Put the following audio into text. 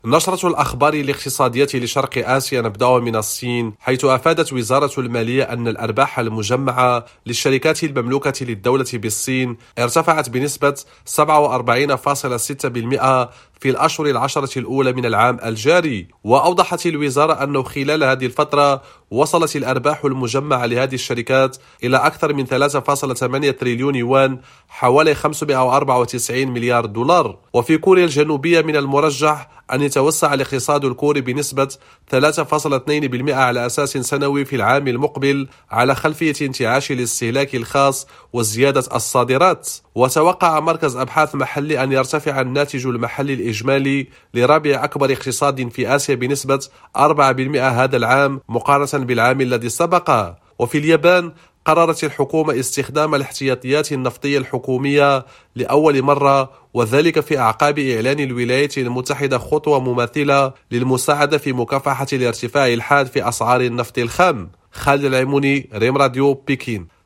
نشرة الأخبار الاقتصادية لشرق آسيا نبدأ من الصين، حيث أفادت وزارة المالية أن الأرباح المجمعة للشركات المملوكة للدولة بالصين ارتفعت بنسبة 47.6% في الأشهر العشرة الأولى من العام الجاري. وأوضحت الوزارة أنه خلال هذه الفترة وصلت الأرباح المجمعة لهذه الشركات إلى أكثر من 3.8 تريليون يوان، حوالي 594 مليار دولار. وفي كوريا الجنوبية من المرجح أن يتوسع الاقتصاد الكوري بنسبة 3.2% على أساس سنوي في العام المقبل، على خلفية انتعاش الاستهلاك الخاص وزيادة الصادرات. وتوقع مركز أبحاث محلي أن يرتفع الناتج المحلي الإجمالي لرابع أكبر اقتصاد في آسيا بنسبة 4% هذا العام مقارنة بالعام الذي سبقه. وفي اليابان قررت الحكومة استخدام الاحتياطيات النفطية الحكومية لأول مرة، وذلك في أعقاب إعلان الولايات المتحدة خطوة مماثلة للمساعدة في مكافحة الارتفاع الحاد في أسعار النفط الخام. خالد العيموني، ريم راديو، بكين.